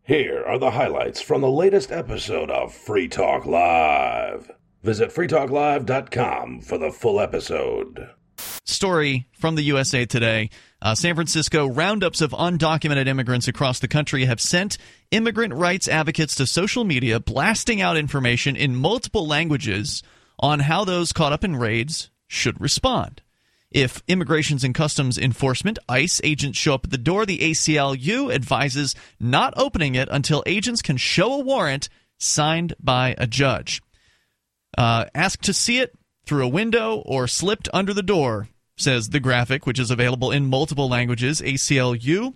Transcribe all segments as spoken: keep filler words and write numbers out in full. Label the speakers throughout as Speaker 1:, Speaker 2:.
Speaker 1: Here are the highlights from the latest episode of Free Talk Live. Visit free talk live dot com for the full episode.
Speaker 2: Story from the U S A Today. Uh, San Francisco roundups of undocumented immigrants across the country have sent immigrant rights advocates to social media blasting out information in multiple languages on how those caught up in raids should respond. If Immigrations and Customs Enforcement, ICE, agents show up at the door, the A C L U advises not opening it until agents can show a warrant signed by a judge. Uh, ask to see it through a window or slipped under the door, says the graphic, which is available in multiple languages. A C L U,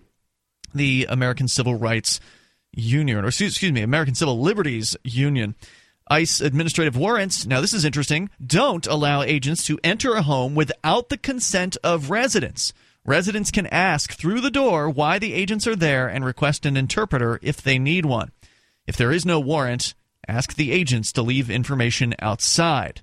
Speaker 2: the American Civil Rights Union, or excuse me, American Civil Liberties Union. ICE administrative warrants, now this is interesting, don't allow agents to enter a home without the consent of residents. Residents can ask through the door why the agents are there and request an interpreter if they need one. If there is no warrant, ask the agents to leave information outside.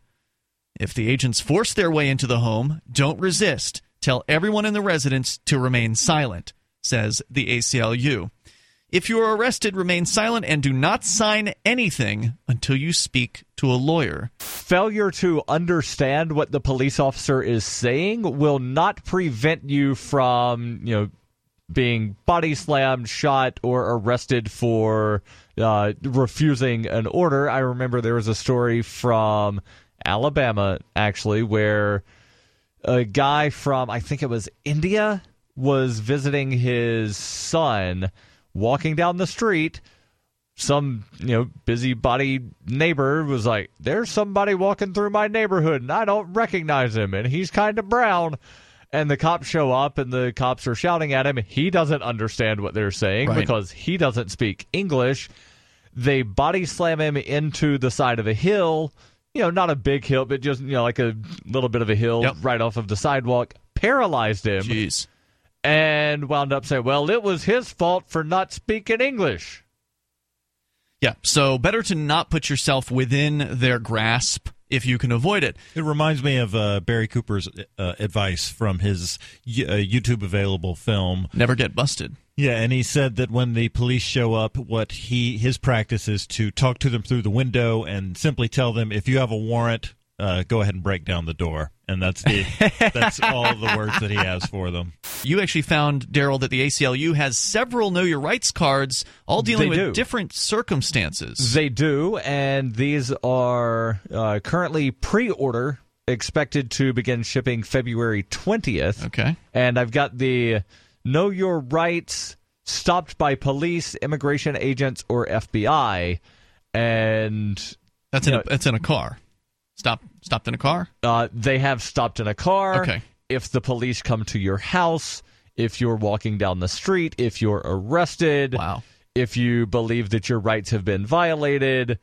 Speaker 2: If the agents force their way into the home, don't resist. Tell everyone in the residence to remain silent, says the A C L U. If you are arrested, remain silent and do not sign anything until you speak to a lawyer.
Speaker 3: Failure to understand what the police officer is saying will not prevent you from, you know, being body slammed, shot, or arrested for uh, refusing an order. I remember there was a story from Alabama, actually, where a guy from, I think it was India, was visiting his son, walking down the street. Some, you know, busybody neighbor was like, there's somebody walking through my neighborhood, and I don't recognize him, and he's kind of brown. And the cops show up, and the cops are shouting at him. He doesn't understand what they're saying
Speaker 2: right.
Speaker 3: because he doesn't speak English. They body slam him into the side of a hill. You know, not a big hill, but just, you know, like a little bit of a hill
Speaker 2: yep.
Speaker 3: right off of the sidewalk. Paralyzed him.
Speaker 2: Jeez.
Speaker 3: And wound up saying, well, it was his fault for not speaking English.
Speaker 2: Yeah, so better to not put yourself within their grasp if you can avoid it.
Speaker 4: It reminds me of uh, Barry Cooper's uh, advice from his uh, YouTube available film.
Speaker 2: Never get busted.
Speaker 4: Yeah, and he said that when the police show up, what he his practice is to talk to them through the window and simply tell them, if you have a warrant, uh, go ahead and break down the door. And that's the that's all the words that he has for them.
Speaker 2: You actually found, Daryl, that the A C L U has several Know Your Rights cards, all dealing
Speaker 3: They
Speaker 2: with
Speaker 3: do.
Speaker 2: different circumstances.
Speaker 3: They do, and these are uh, currently pre-order, expected to begin shipping February twentieth.
Speaker 2: Okay.
Speaker 3: And I've got the Know Your Rights, stopped by police, immigration agents, or F B I. And
Speaker 2: That's in,
Speaker 3: you
Speaker 2: a,
Speaker 3: know,
Speaker 2: that's in a car. Stop, stopped in a car?
Speaker 3: Uh, they have stopped in a car.
Speaker 2: Okay.
Speaker 3: If the police come to your house, if you're walking down the street, if you're arrested,
Speaker 2: Wow.
Speaker 3: if you believe that your rights have been violated.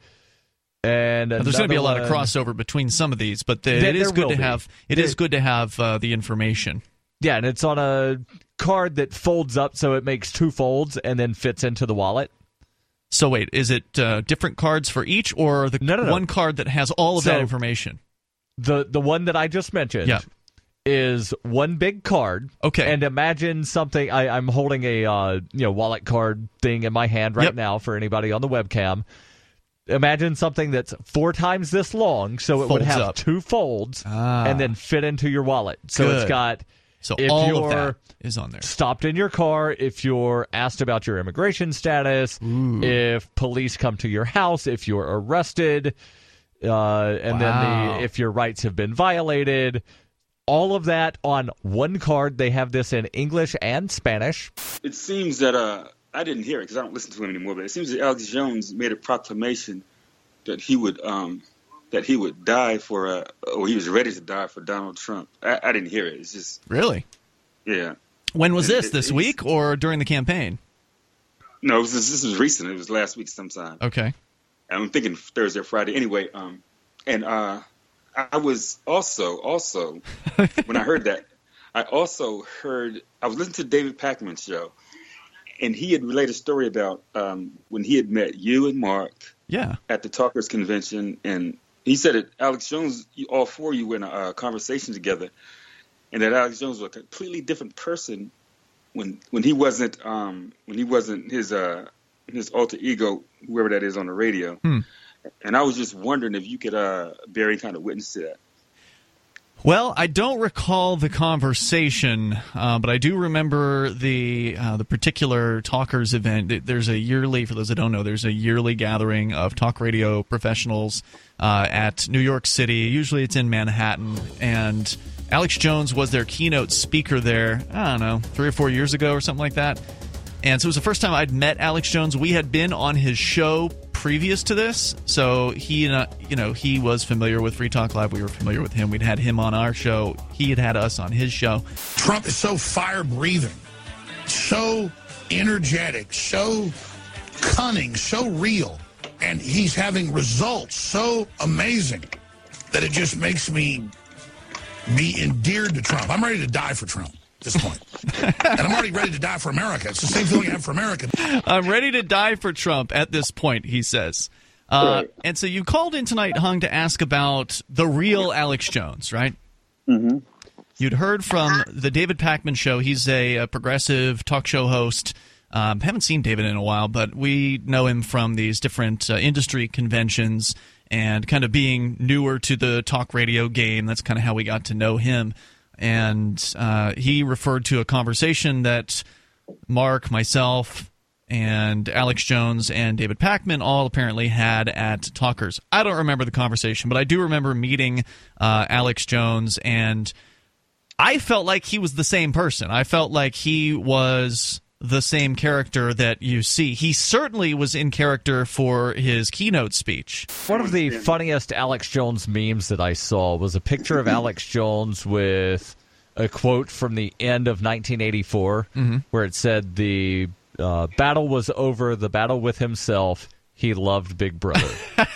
Speaker 3: And
Speaker 2: Now, there's going to be a lot
Speaker 3: one,
Speaker 2: of crossover between some of these, but the,
Speaker 3: There-
Speaker 2: it is
Speaker 3: there
Speaker 2: good
Speaker 3: will
Speaker 2: to
Speaker 3: be.
Speaker 2: have. It
Speaker 3: There-
Speaker 2: is good to have uh, the information.
Speaker 3: Yeah, and it's on a card that folds up so it makes two folds and then fits into the wallet.
Speaker 2: So wait, is it uh, different cards for each, or the
Speaker 3: No, no, no.
Speaker 2: one card that has all of
Speaker 3: So-
Speaker 2: that information?
Speaker 3: The the one that I just mentioned
Speaker 2: Yeah.
Speaker 3: is one big card.
Speaker 2: Okay.
Speaker 3: And imagine something. I, I'm holding a uh, you know wallet card thing in my hand right
Speaker 2: Yep.
Speaker 3: now for anybody on the webcam. Imagine something that's four times this long, so it would
Speaker 2: Folds
Speaker 3: have
Speaker 2: up.
Speaker 3: two folds
Speaker 2: Ah.
Speaker 3: and then fit into your wallet. So
Speaker 2: Good.
Speaker 3: it's got
Speaker 2: So
Speaker 3: if
Speaker 2: all
Speaker 3: you're
Speaker 2: of that is on there.
Speaker 3: stopped in your car, if you're asked about your immigration status,
Speaker 2: Ooh.
Speaker 3: if police come to your house, if you're arrested, uh, and
Speaker 2: Wow.
Speaker 3: then the, if your rights have been violated, all of that on one card. They have this in English and Spanish.
Speaker 5: It seems that uh, I didn't hear it because I don't listen to him anymore. But it seems that Alex Jones made a proclamation that he would um, that he would die for, uh, or he was ready to die for Donald Trump. I, I didn't hear it. It's just
Speaker 2: Really?
Speaker 5: yeah.
Speaker 2: When was
Speaker 5: It-
Speaker 2: this?
Speaker 5: it-
Speaker 2: This
Speaker 5: it's-
Speaker 2: week or during the campaign?
Speaker 5: No, it was, this was recent. It was last week sometime.
Speaker 2: Okay.
Speaker 5: I'm thinking Thursday or Friday. Anyway, um, and uh, I was also also when I heard that, I also heard I was listening to David Pakman's show, and he had relayed a story about um, when he had met you and Mark
Speaker 2: Yeah.
Speaker 5: at the Talkers Convention, and he said that Alex Jones, you, all four of you were in a uh, conversation together, and that Alex Jones was a completely different person when when he wasn't um, when he wasn't his uh, his alter ego, whoever that is on the radio.
Speaker 2: Hmm.
Speaker 5: And I was just wondering if you could uh, bear any kind of witness to that.
Speaker 2: Well, I don't recall the conversation, uh, but I do remember the uh, the particular Talkers event. There's a yearly, for those that don't know, there's a yearly gathering of talk radio professionals uh, at New York City. Usually it's in Manhattan, and Alex Jones was their keynote speaker there, I don't know, three or four years ago or something like that. And so it was the first time I'd met Alex Jones. We had been on his show previous to this, so he, uh, you know, he was familiar with Free Talk Live. We were familiar with him. We'd had him on our show. He had had us on his show.
Speaker 6: Trump is so fire-breathing, so energetic, so cunning, so real, and he's having results so amazing that it just makes me be endeared to Trump. I'm ready to die for Trump at this point. And I'm already ready to die for America. It's the same feeling I have for America.
Speaker 2: I'm ready to die for Trump at this point, he says. Uh, right. And so you called in tonight, Hung, to ask about the real Alex Jones, right?
Speaker 7: Mm-hmm.
Speaker 2: You'd heard from the David Pakman Show. He's a, a progressive talk show host. Um, haven't seen David in a while, but we know him from these different uh, industry conventions and kind of being newer to the talk radio game. That's kind of how we got to know him. And uh, he referred to a conversation that Mark, myself, and Alex Jones and David Pakman all apparently had at Talkers. I don't remember the conversation, but I do remember meeting uh, Alex Jones, and I felt like he was the same person. I felt like he was the same character that you see. He certainly was in character for his keynote speech.
Speaker 3: One of the funniest Alex Jones memes that I saw was a picture of Alex Jones with a quote from the end of nineteen eighty-four, mm-hmm. where it said, the uh, battle was over, the battle with himself, he loved Big Brother.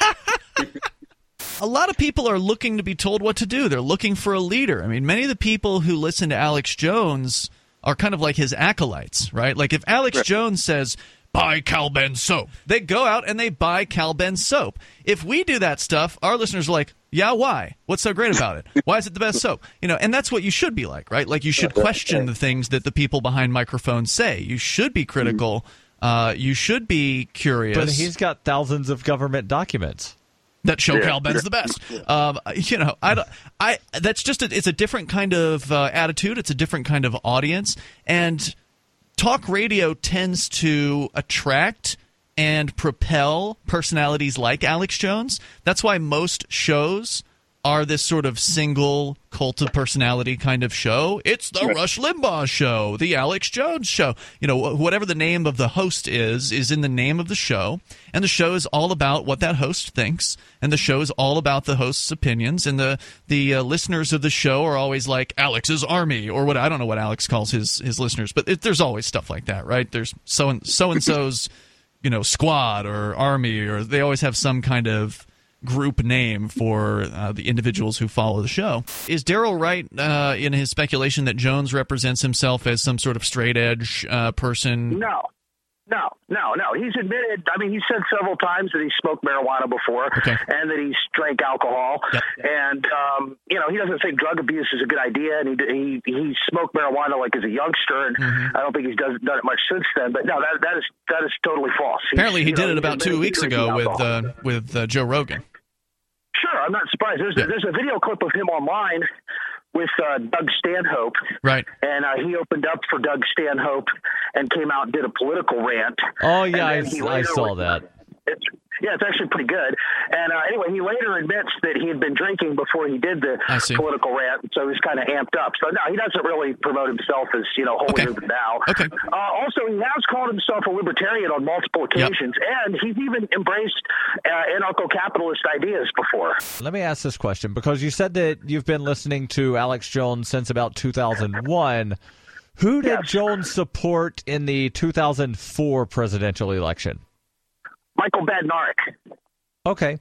Speaker 2: A lot of people are looking to be told what to do. They're looking for a leader. I mean, many of the people who listen to Alex Jones are kind of like his acolytes, right? Like if Alex right. Jones says, buy Cal-Ben soap, they go out and they buy Cal-Ben soap. If we do that stuff, our listeners are like, yeah, why? What's so great about it? Why is it the best soap? You know, and that's what you should be like, right? Like you should question the things that the people behind microphones say. You should be critical. Uh, you should be curious.
Speaker 3: But he's got thousands of government documents
Speaker 2: that show yeah, Cal-Ben's yeah. the best. Um, you know, I, don't, I that's just a, it's a different kind of uh, attitude. It's a different kind of audience, and talk radio tends to attract and propel personalities like Alex Jones. That's why most shows are this sort of single cult of personality kind of show. It's the right. Rush Limbaugh show, the Alex Jones show. You know, whatever the name of the host is, is in the name of the show. And the show is all about what that host thinks. And the show is all about the host's opinions. And the the uh, listeners of the show are always like Alex's Army, or what I don't know what Alex calls his his listeners, but it, there's always stuff like that, right? There's so and so and so's, you know, squad or army, or they always have some kind of group name for uh, the individuals who follow the show. Is Daryl right uh, in his speculation that Jones represents himself as some sort of straight-edge uh, person?
Speaker 7: No. No, no, no. He's admitted, I mean, he said several times that he smoked marijuana before
Speaker 2: okay.
Speaker 7: and that he's drank alcohol.
Speaker 2: Yep.
Speaker 7: And, um, you know, he doesn't think drug abuse is a good idea. And he he, he smoked marijuana like as a youngster. And mm-hmm. I don't think he's does, done it much since then. But no, that that is that is totally false.
Speaker 2: Apparently,
Speaker 7: he's,
Speaker 2: he did
Speaker 7: know,
Speaker 2: it about two weeks ago with uh, with uh, Joe Rogan.
Speaker 7: Sure, I'm not surprised. There's, yeah. there's a video clip of him online with uh, Doug Stanhope.
Speaker 2: Right.
Speaker 7: And uh, he opened up for Doug Stanhope and came out and did a political rant.
Speaker 3: Oh, yeah, I, I saw that.
Speaker 7: It's, yeah, it's actually pretty good. And uh, anyway, he later admits that he had been drinking before he did the political rant, so he's kind of amped up. So, no, he doesn't really promote himself as, you know, holier
Speaker 2: okay.
Speaker 7: than thou.
Speaker 2: Okay.
Speaker 7: Uh, also, he has called himself a libertarian on multiple occasions, yep. and he's even embraced uh, anarcho-capitalist ideas before.
Speaker 3: Let me ask this question, because you said that you've been listening to Alex Jones since about two thousand one. Who did yes. Jones support in the two thousand four presidential election?
Speaker 7: Michael Badnarik.
Speaker 3: Okay.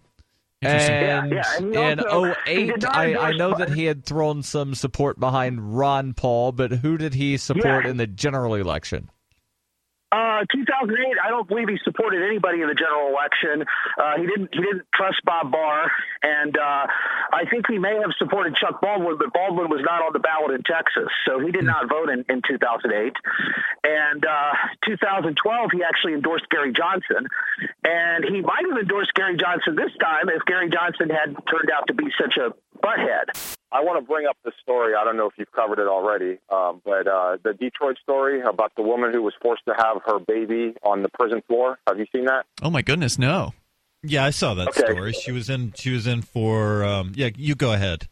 Speaker 3: And
Speaker 7: yeah, yeah. And
Speaker 3: in
Speaker 7: also,
Speaker 3: oh eight, I, I know that he had thrown some support behind Ron Paul, but who did he support
Speaker 7: yeah.
Speaker 3: in the general election?
Speaker 7: Uh, two thousand eight, I don't believe he supported anybody in the general election. Uh, he didn't. He didn't trust Bob Barr, and uh, I think he may have supported Chuck Baldwin, but Baldwin was not on the ballot in Texas, so he did not vote in, in two thousand eight. And uh, two thousand twelve, he actually endorsed Gary Johnson, and he might have endorsed Gary Johnson this time if Gary Johnson had turned out to be such a butthead.
Speaker 8: I want to bring up the story. I don't know if you've covered it already, um, but uh, the Detroit story about the woman who was forced to have her baby on the prison floor. Have you seen that?
Speaker 2: Oh my goodness, no.
Speaker 4: Yeah, I saw that
Speaker 8: okay.
Speaker 4: story. She was in. She was in for. Um, yeah, you go ahead.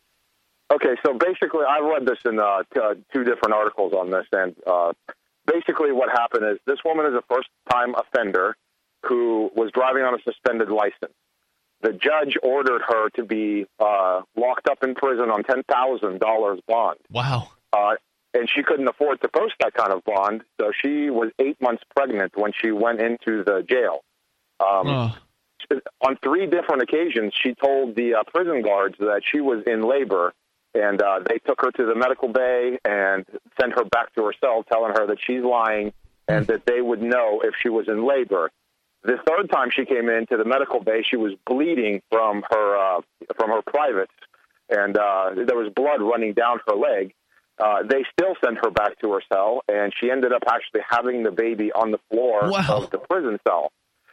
Speaker 8: Okay, so basically, I read this in uh, t- uh, two different articles on this, and uh, basically, what happened is this woman is a first-time offender who was driving on a suspended license. The judge ordered her to be uh, locked up in prison on ten thousand dollars bond.
Speaker 2: Wow.
Speaker 8: Uh, and she couldn't afford to post that kind of bond, so she was eight months pregnant when she went into the jail. Um,
Speaker 2: oh.
Speaker 8: On three different occasions, she told the uh, prison guards that she was in labor, and uh, they took her to the medical bay and sent her back to her cell, telling her that she's lying and that they would know if she was in labor. The third time she came into the medical bay, she was bleeding from her uh, from her privates, and uh, there was blood running down her leg. Uh, they still sent her back to her cell, and she ended up actually having the baby on the floor
Speaker 2: wow.
Speaker 8: of the prison cell.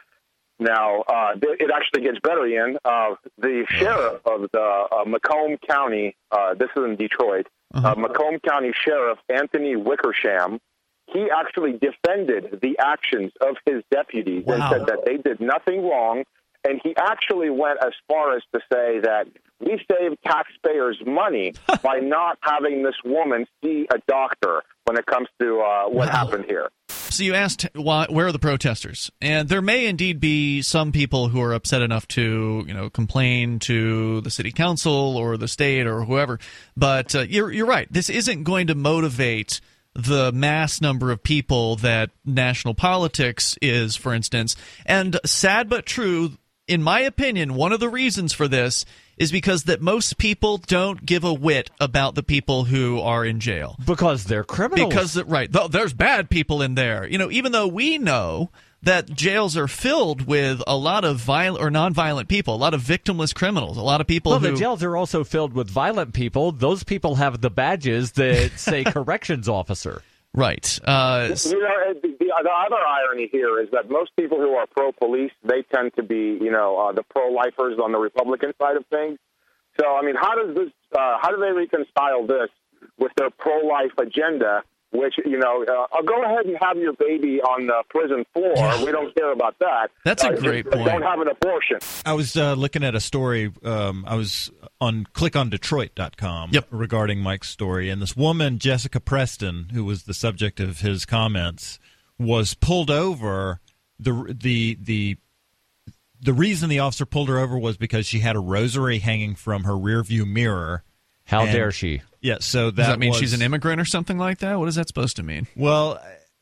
Speaker 8: Now, uh, it actually gets better, Ian. Uh, the sheriff of the uh, Macomb County, uh, this is in Detroit, uh-huh. uh, Macomb County Sheriff Anthony Wickersham, he actually defended the actions of his deputies wow. and said that they did nothing wrong. And he actually went as far as to say that we saved taxpayers money by not having this woman see a doctor when it comes to uh, what wow. happened here.
Speaker 2: So you asked, why, where are the protesters? And there may indeed be some people who are upset enough to, you know, complain to the city council or the state or whoever. But uh, you're you're right. This isn't going to motivate the mass number of people that national politics is, for instance. And sad but true, in my opinion, one of the reasons for this is because that most people don't give a whit about the people who are in jail.
Speaker 3: Because they're criminals.
Speaker 2: Because, right, there's bad people in there. You know, even though we know that jails are filled with a lot of violent or nonviolent people, a lot of victimless criminals, a lot of people
Speaker 3: well,
Speaker 2: who...
Speaker 3: the jails are also filled with violent people. Those people have the badges that say corrections officer.
Speaker 2: Right. Uh,
Speaker 8: you know, the, the other irony here is that most people who are pro-police, they tend to be, you know, uh, the pro-lifers on the Republican side of things. So, I mean, how does this? Uh, how do they reconcile this with their pro-life agenda? Which, you know, uh, I'll go ahead and have your baby on the prison floor. We don't care about that.
Speaker 2: That's a
Speaker 8: uh,
Speaker 2: great
Speaker 8: just,
Speaker 2: point.
Speaker 8: Don't have an abortion.
Speaker 4: I was uh, looking at a story. Um, I was on click on detroit dot com
Speaker 2: yep.
Speaker 4: regarding Mike's story. And this woman, Jessica Preston, who was the subject of his comments, was pulled over. The the the the reason the officer pulled her over was because she had a rosary hanging from her rearview mirror.
Speaker 3: How
Speaker 4: and,
Speaker 3: dare she?
Speaker 4: Yeah, so that
Speaker 2: Does that mean
Speaker 4: was,
Speaker 2: she's an immigrant or something like that? What is that supposed to mean?
Speaker 4: Well,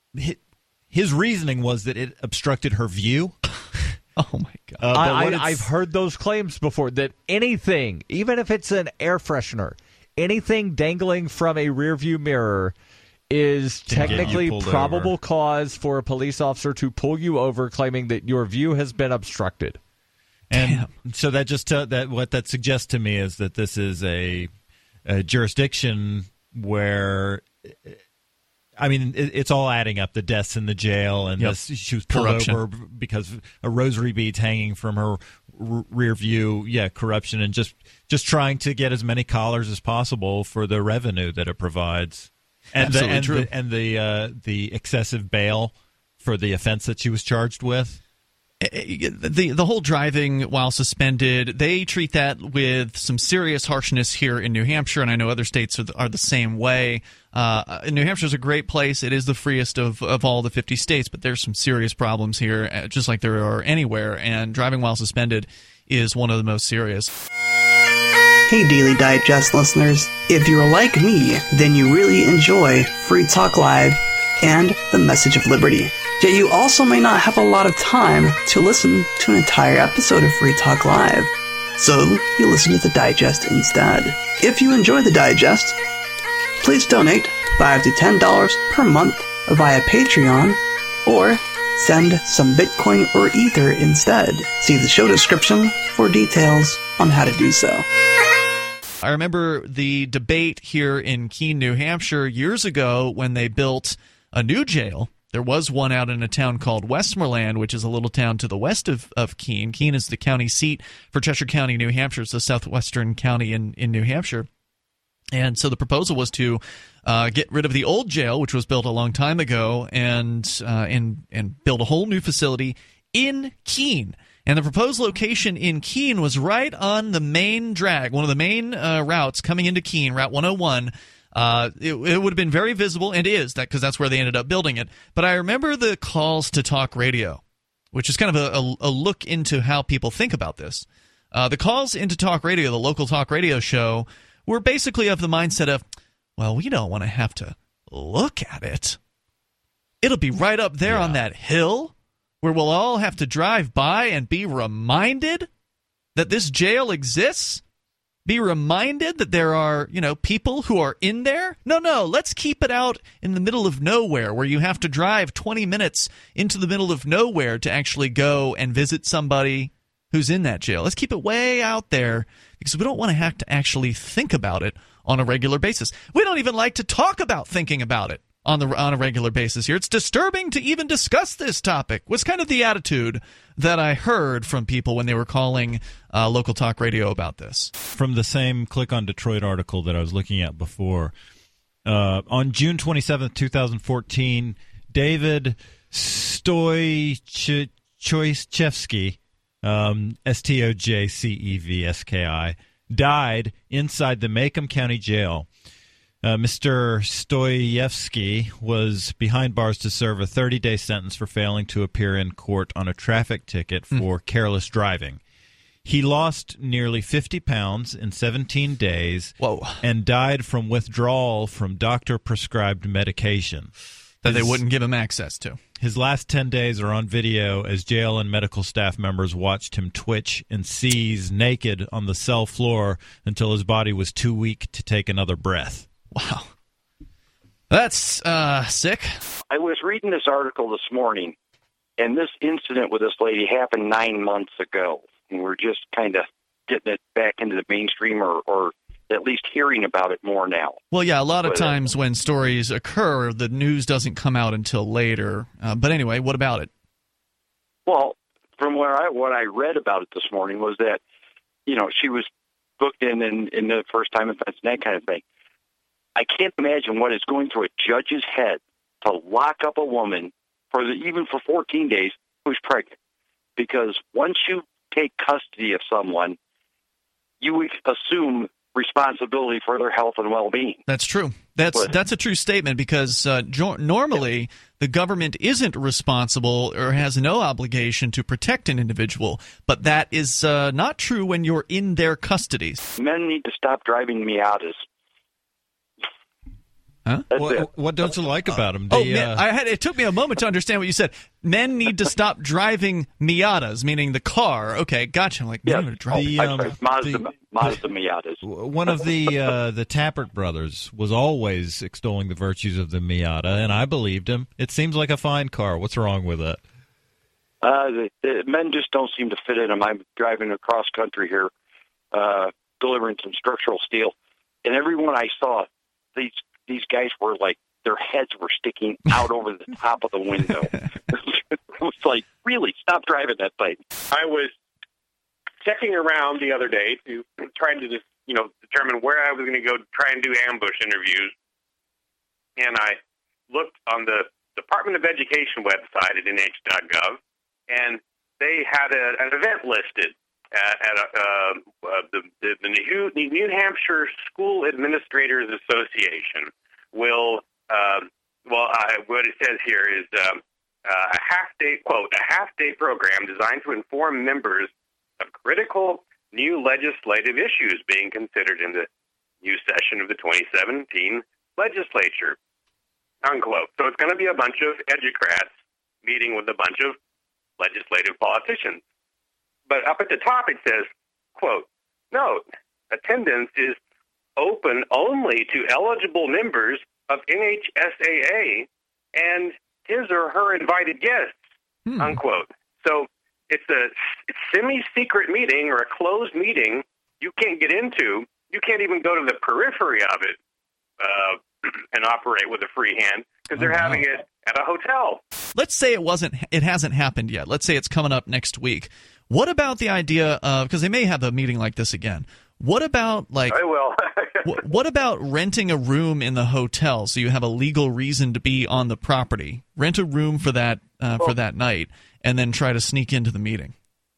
Speaker 4: his reasoning was that it obstructed her view.
Speaker 2: Oh, my God.
Speaker 4: Uh,
Speaker 3: I, I, I've heard those claims before, that anything, even if it's an air freshener, anything dangling from a rearview mirror is technically probable
Speaker 4: over.
Speaker 3: cause for a police officer to pull you over, claiming that your view has been obstructed.
Speaker 4: And Damn. so that just uh, that what that suggests to me is that this is a, a jurisdiction where, I mean, it, it's all adding up. The deaths in the jail, and
Speaker 2: yep.
Speaker 4: this, she was pulled corruption. over because a rosary bead's hanging from her r- rear view. Yeah, corruption, and just just trying to get as many collars as possible for the revenue that it provides. And
Speaker 2: Absolutely
Speaker 4: the, and
Speaker 2: true.
Speaker 4: the, and the uh, the excessive bail for the offense that she was charged with.
Speaker 2: The the whole driving while suspended, they treat that with some serious harshness here in New Hampshire, and I know other states are the, are the same way. Uh, New Hampshire is a great place. It is the freest of, of all the fifty states, but there's some serious problems here, just like there are anywhere, and driving while suspended is one of the most serious.
Speaker 9: Hey Daily Digest listeners, if you're like me, then you really enjoy Free Talk Live and the Message of Liberty. Yet you also may not have a lot of time to listen to an entire episode of Free Talk Live. So you listen to the Digest instead. If you enjoy the Digest, please donate five to ten dollars per month via Patreon Or send some Bitcoin or Ether instead. See the show description for details on how to do so.
Speaker 2: I remember the debate here in Keene, New Hampshire years ago when they built a new jail. There was one out in a town called Westmoreland, which is a little town to the west of, of Keene. Keene is the county seat for Cheshire County, New Hampshire. It's the southwestern county in, in New Hampshire. And so the proposal was to uh, get rid of the old jail, which was built a long time ago, and uh, and and build a whole new facility in Keene. And the proposed location in Keene was right on the main drag, one of the main uh, routes coming into Keene, Route one oh one. Uh, it, it would have been very visible, and is, that because that's where they ended up building it. But I remember the calls to talk radio, which is kind of a, a, a look into how people think about this. Uh, the calls into talk radio, the local talk radio show, were basically of the mindset of, well, we don't want to have to look at it. It'll be right up there yeah. on that hill where we'll all have to drive by and be reminded that this jail exists. Be reminded that there are, you know, people who are in there? No, no, let's keep it out in the middle of nowhere where you have to drive twenty minutes into the middle of nowhere to actually go and visit somebody who's in that jail. Let's keep it way out there because we don't want to have to actually think about it on a regular basis. We don't even like to talk about thinking about it on the on a regular basis here. It's disturbing to even discuss this topic, was kind of the attitude that I heard from people when they were calling uh, local talk radio about this.
Speaker 4: From the same Click on Detroit article that I was looking at before, uh, on June twenty-seventh, twenty fourteen, David Stoychevsky, um, S T O J C E V S K I, died inside the Macomb County Jail. Uh, Mister Stoyevsky was behind bars to serve a thirty-day sentence for failing to appear in court on a traffic ticket for mm. careless driving. He lost nearly fifty pounds in seventeen days
Speaker 2: Whoa.
Speaker 4: and died from withdrawal from doctor-prescribed medication
Speaker 2: that
Speaker 4: his,
Speaker 2: they wouldn't give him access to.
Speaker 4: His last ten days are on video as jail and medical staff members watched him twitch and seize naked on the cell floor until his body was too weak to take another breath.
Speaker 2: Wow. That's uh, sick.
Speaker 10: I was reading this article this morning, and this incident with this lady happened nine months ago. And we're just kind of getting it back into the mainstream or, or at least hearing about it more now.
Speaker 2: Well, yeah, a lot of
Speaker 10: but,
Speaker 2: times when stories occur, the news doesn't come out until later. Uh, but anyway, what about it?
Speaker 10: Well, from where I, what I read about it this morning was that, you know, she was booked in in, in the first time offense and that kind of thing. I can't imagine what is going through a judge's head to lock up a woman for the, even for fourteen days who's pregnant. Because once you take custody of someone, you would assume responsibility for their health and well-being.
Speaker 2: That's true. That's but, that's a true statement because uh, jo- normally yeah. the government isn't responsible or has no obligation to protect an individual, but that is uh, not true when you're in their custody.
Speaker 10: Men need to stop driving Miatas.
Speaker 2: Huh?
Speaker 4: What, what don't you like about them?
Speaker 2: Oh, man, I had, it took me a moment to understand what you said. Men need to stop driving Miatas, meaning the car. Okay, gotcha. I'm like,
Speaker 10: yeah,
Speaker 2: men drive
Speaker 4: the,
Speaker 10: um, Mazda,
Speaker 4: the,
Speaker 10: Mazda Miatas.
Speaker 4: One of the uh, the Tappert brothers was always extolling the virtues of the Miata, and I believed him. It seems like a fine car. What's wrong with it?
Speaker 10: Uh, the, the men just don't seem to fit in them. I'm driving across country here, uh, delivering some structural steel, and everyone I saw, these These guys were like, their heads were sticking out over the top of the window. It was like, really, stop driving that thing.
Speaker 11: I was checking around the other day to trying to just, you know, determine where I was going to go to try and do ambush interviews. And I looked on the Department of Education website at N H dot gov, and they had a, an event listed at, at a, uh, uh, the, the, the New, New Hampshire School Administrators Association will, uh, well, uh, what it says here is um, uh, a half-day, quote, a half-day program designed to inform members of critical new legislative issues being considered in the new session of the twenty seventeen legislature, unquote. So it's going to be a bunch of educrats meeting with a bunch of legislative politicians. But up at the top it says, quote, note, attendance is open only to eligible members of N H S A A and his or her invited guests,
Speaker 2: Hmm.
Speaker 11: unquote. So it's a semi-secret meeting or a closed meeting you can't get into. You can't even go to the periphery of it uh, and operate with a free hand because they're
Speaker 2: Oh, wow.
Speaker 11: having it at a hotel.
Speaker 2: Let's say it wasn't, it hasn't happened yet. Let's say it's coming up next week. What about the idea of, because they may have a meeting like this again. What about like,
Speaker 11: I will.
Speaker 2: wh- what about renting a room in the hotel so you have a legal reason to be on the property? Rent a room for that uh, for that night, and then try to sneak into the meeting.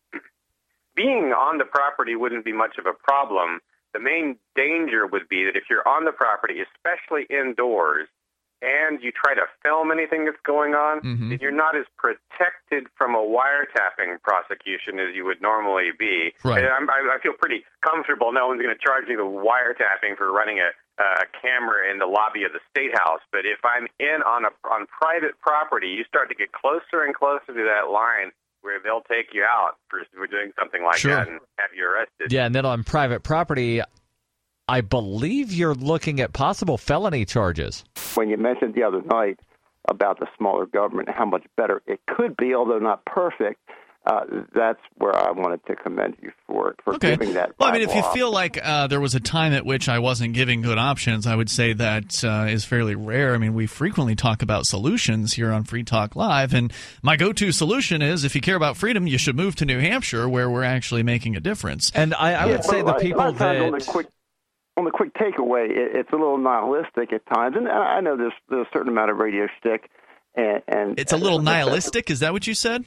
Speaker 11: Being on the property wouldn't be much of a problem. The main danger would be that if you're on the property, especially indoors, and you try to film anything that's going on,
Speaker 2: Mhm.
Speaker 11: then you're not as protected from a wiretapping prosecution as you would normally be.
Speaker 2: Right.
Speaker 11: And I'm, I I feel pretty comfortable. No one's going to charge me with wiretapping for running a, a camera in the lobby of the State House. But if I'm in on a on private property, you start to get closer and closer to that line where they'll take you out for, for doing something like
Speaker 3: Sure.
Speaker 11: that and have you arrested.
Speaker 3: Yeah, and then on private property, I believe you're looking at possible felony charges.
Speaker 12: When you mentioned the other night about the smaller government and how much better it could be, although not perfect, uh, that's where I wanted to commend you for for
Speaker 2: Okay.
Speaker 12: giving that.
Speaker 2: Well, I mean, if you
Speaker 12: viable
Speaker 2: feel like uh, there was a time at which I wasn't giving good options, I would say that uh, is fairly rare. I mean, we frequently talk about solutions here on Free Talk Live, and my go-to solution is if you care about freedom, you should move to New Hampshire, where we're actually making a difference.
Speaker 3: And I, I would
Speaker 12: Yeah,
Speaker 3: say
Speaker 12: but
Speaker 3: the
Speaker 12: a lot- a
Speaker 3: people
Speaker 12: lot of times on the
Speaker 3: that
Speaker 12: quick on the quick takeaway, it, it's a little nihilistic at times, and I know there's, there's a certain amount of radio shtick, and, and
Speaker 2: It's a little
Speaker 12: and that's-
Speaker 2: nihilistic. Is that what you said?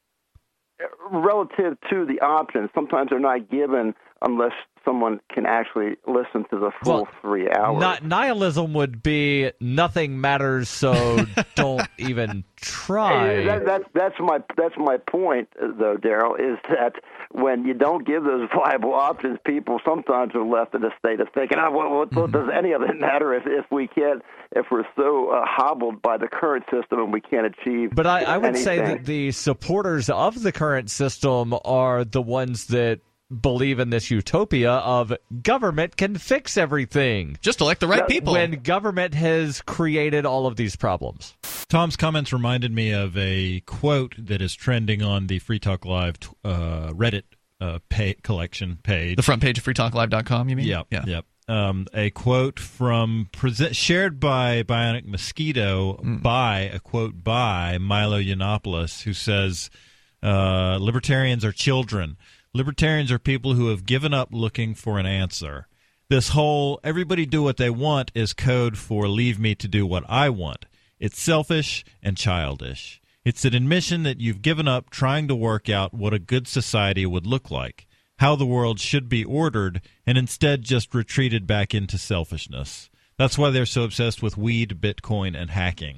Speaker 12: relative to the options. Sometimes they're not given unless someone can actually listen to the full
Speaker 3: Well,
Speaker 12: three hours.
Speaker 3: Not, nihilism would be nothing matters, so don't even try.
Speaker 12: Hey, that, that's that's my that's my point, though, Daryl, is that when you don't give those viable options, people sometimes are left in a state of thinking, oh, well, what, what does any of it matter if, if we can't, if we're so uh, hobbled by the current system and we can't achieve
Speaker 3: But I, I would
Speaker 12: anything.
Speaker 3: say that the supporters of the current system are the ones that believe in this utopia of government can fix everything.
Speaker 2: Just elect the right people.
Speaker 3: When government has created all of these problems.
Speaker 4: Tom's comments reminded me of a quote that is trending on the Free Talk Live uh, Reddit uh, pay, collection page.
Speaker 2: The front page of free talk live dot com, you mean?
Speaker 4: Yep,
Speaker 2: Yeah.
Speaker 4: yep. Um, a quote from present, shared by Bionic Mosquito
Speaker 2: Mm.
Speaker 4: by a quote by Milo Yiannopoulos, who says, uh, "Libertarians are children. Libertarians are people who have given up looking for an answer. This whole everybody do what they want is code for leave me to do what I want. It's selfish and childish. It's an admission that you've given up trying to work out what a good society would look like, how the world should be ordered, and instead just retreated back into selfishness. That's why they're so obsessed with weed, Bitcoin, and hacking."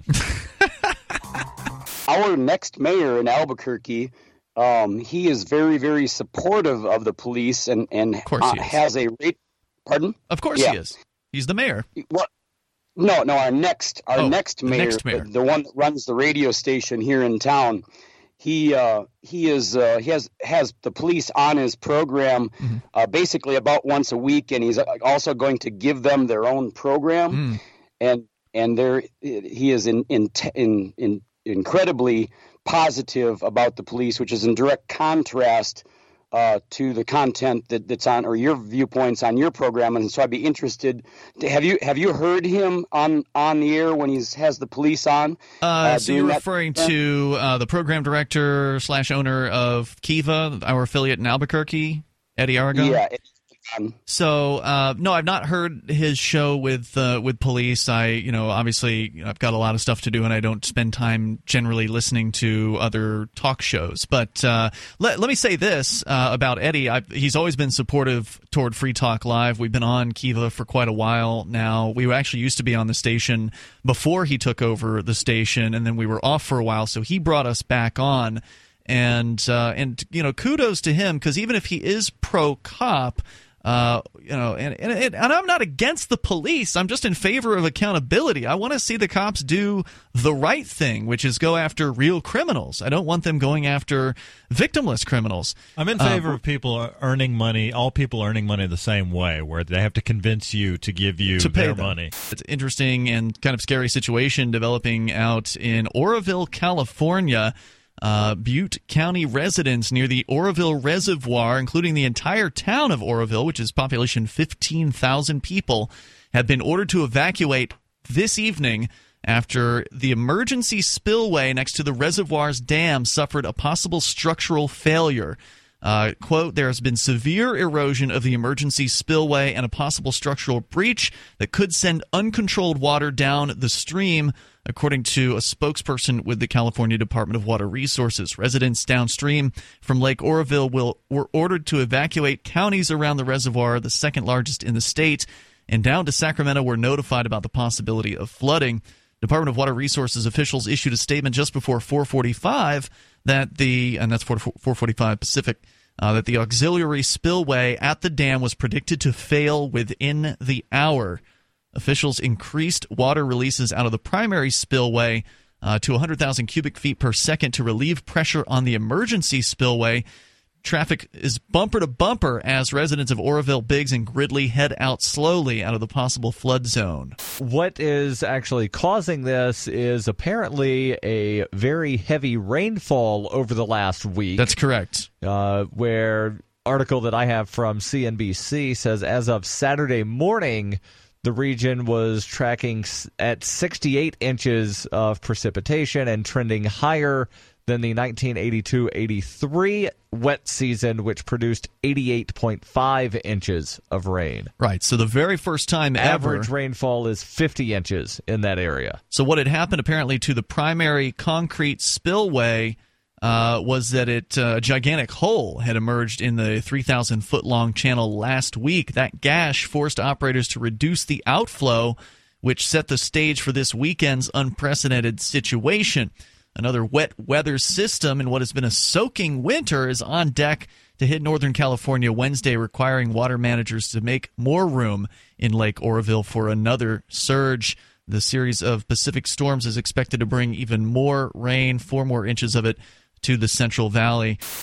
Speaker 13: Our next mayor in Albuquerque, um, he is very, very supportive of the police and, and
Speaker 2: Of course he
Speaker 13: uh,
Speaker 2: is.
Speaker 13: has a rate. Pardon?
Speaker 2: Of course
Speaker 13: Yeah.
Speaker 2: he is. He's the mayor.
Speaker 13: What? No, no. Our next, our
Speaker 2: Oh,
Speaker 13: next
Speaker 2: the
Speaker 13: mayor,
Speaker 2: next mayor.
Speaker 13: The, the one that runs the radio station here in town. He uh, he is uh, he has has the police on his program
Speaker 2: Mm-hmm.
Speaker 13: uh, basically about once a week, and he's also going to give them their own program,
Speaker 2: Mm.
Speaker 13: and and there he is in in, in in incredibly positive about the police, which is in direct contrast uh, to the content that, that's on, or your viewpoints on your program. And so I'd be interested to, have you have you heard him on on the air when he's has the police on?
Speaker 2: Uh,
Speaker 13: uh,
Speaker 2: so you're
Speaker 13: doing that-
Speaker 2: referring to uh, the program director slash owner of Kiva, our affiliate in Albuquerque, Eddie Aragon?
Speaker 13: Yeah. It, um,
Speaker 2: So uh, no, I've not heard his show with uh, with police. I, you know, obviously you know, I've got a lot of stuff to do, and I don't spend time generally listening to other talk shows. But uh, let let me say this uh, about Eddie: I've, he's always been supportive toward Free Talk Live. We've been on Kiva for quite a while now. We actually used to be on the station before he took over the station, and then we were off for a while. So he brought us back on. And uh, and you know, kudos to him, because even if he is pro cop. Uh, you know, and, and and I'm not against the police. I'm just in favor of accountability. I want to see the cops do the right thing, which is go after real criminals. I don't want them going after victimless criminals.
Speaker 4: I'm in favor um, of people earning money, all people earning money the same way, where they have to convince you to give you
Speaker 2: to
Speaker 4: their
Speaker 2: pay
Speaker 4: money.
Speaker 2: It's an interesting and kind of scary situation developing out in Oroville, California. Uh, Butte County residents near the Oroville Reservoir, including the entire town of Oroville, which is population fifteen thousand people, have been ordered to evacuate this evening after the emergency spillway next to the reservoir's dam suffered a possible structural failure. Uh, quote, there has been severe erosion of the emergency spillway and a possible structural breach that could send uncontrolled water down the stream, according to a spokesperson with the California Department of Water Resources. Residents downstream from Lake Oroville will, were ordered to evacuate. Counties around the reservoir, the second largest in the state, and down to Sacramento were notified about the possibility of flooding. Department of Water Resources officials issued a statement just before four forty-five that the, and that's four forty-five Pacific, uh, that the auxiliary spillway at the dam was predicted to fail within the hour. Officials increased water releases out of the primary spillway uh, to one hundred thousand cubic feet per second to relieve pressure on the emergency spillway. Traffic is bumper to bumper as residents of Oroville, Biggs, and Gridley head out slowly out of the possible flood zone.
Speaker 3: What is actually causing this is apparently a very heavy rainfall over the last week.
Speaker 2: That's correct.
Speaker 3: Uh, where article that I have from C N B C says as of Saturday morning, the region was tracking at sixty-eight inches of precipitation and trending higher than the nineteen eighty-two eighty-three wet season, which produced eighty-eight point five inches of rain.
Speaker 2: Right, so the very first time ever.
Speaker 3: Average rainfall is fifty inches in that area.
Speaker 2: So what had happened apparently to the primary concrete spillway uh, was that it, uh, a gigantic hole had emerged in the three thousand foot long channel last week. That gash forced operators to reduce the outflow, which set the stage for this weekend's unprecedented situation. Another wet weather system in what has been a soaking winter is on deck to hit Northern California Wednesday, requiring water managers to make more room in Lake Oroville for another surge. The series of Pacific storms is expected to bring even more rain, four more inches of it, to the Central Valley.